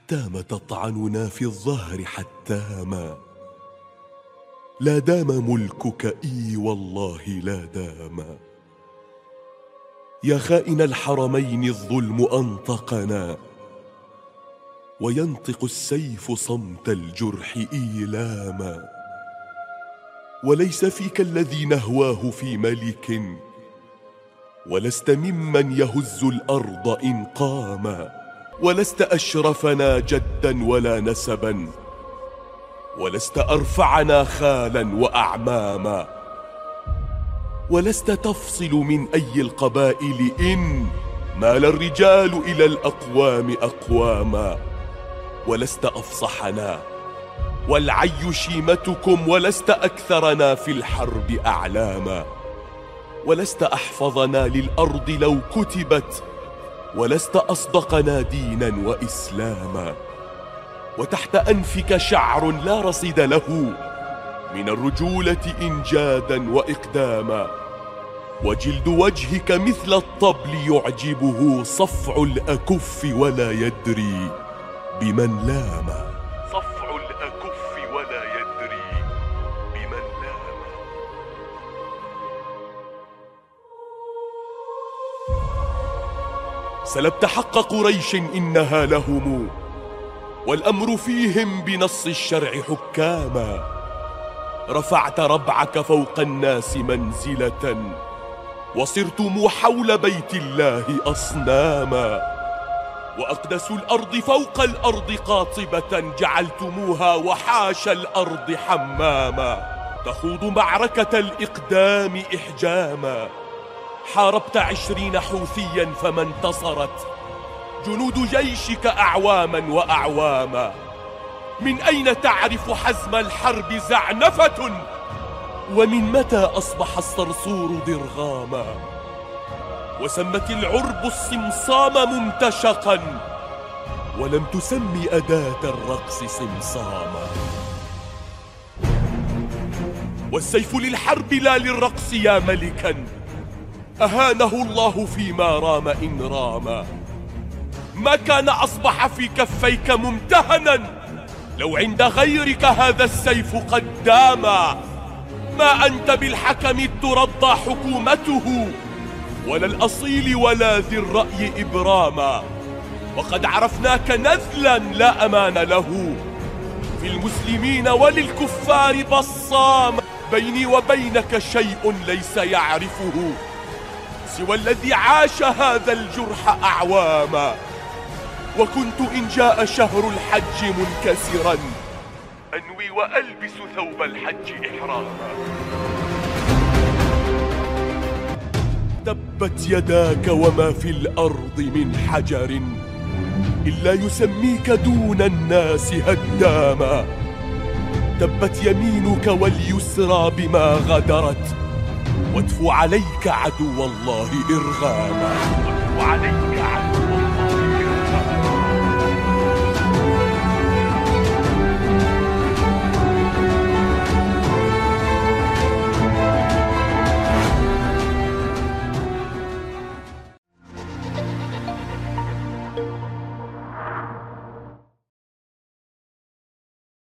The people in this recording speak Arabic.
حتام تطعننا في الظهر حتاما. لا دام ملكك إي والله لا دام. يا خائن الحرمين الظلم أنطقنا، وينطق السيف صمت الجرح إيلاما. وليس فيك الذي نهواه في ملك، ولست ممن يهز الأرض إن قاما. ولست أشرفنا جدا ولا نسبا، ولست أرفعنا خالا وأعماما. ولست تفصل من أي القبائل إن مال الرجال إلى الأقوام أقواما. ولست أفصحنا والعي شيمتكم، ولست أكثرنا في الحرب أعلاما. ولست أحفظنا للأرض لو كتبت، ولست أصدقنا دينا وإسلاما. وتحت أنفك شعر لا رصيد له من الرجولة إنجادا وإقداما. وجلد وجهك مثل الطبل يعجبه صفع الأكف ولا يدري بمن لاما. صفع الأكف ولا يدري بمن لاما. سلبت حق قريش إنها لهم، والأمر فيهم بنص الشرع حكاما. رفعت ربعك فوق الناس منزلة، وصرتم حول بيت الله أصناما. وأقدس الأرض فوق الأرض قاطبة جعلتموها وحاش الأرض حماما. تخوض معركة الإقدام إحجاما. حاربت 20 حوثيا فما انتصرت جنود جيشك أعواما وأعواما. من أين تعرف حزم الحرب زعنفة؟ ومن متى أصبح الصرصور ضرغاما؟ وسمت العرب الصمصام ممتشقا، ولم تسمي أداة الرقص صمصاما. والسيف للحرب لا للرقص يا ملكا، أهانه الله فيما رام إن راما. ما كان أصبح في كفيك ممتهنا، لو عند غيرك هذا السيف قد داما. ما أنت بالحكم ترضى حكومته، ولا الأصيل ولا ذي الرأي إبراما. وقد عرفناك نذلا لا أمان له، في المسلمين وللكفار بصاما. بيني وبينك شيء ليس يعرفه سوى الذي عاش هذا الجرح أعواما. وكنت إن جاء شهر الحج منكسرا أنوي وألبس ثوب الحج إحراما. تبت يداك وما في الأرض من حجر إلا يسميك دون الناس هداما. تبت يمينك واليسرى بما غدرت، واتف عليك عدو الله إرغاما. واتف عليك عدو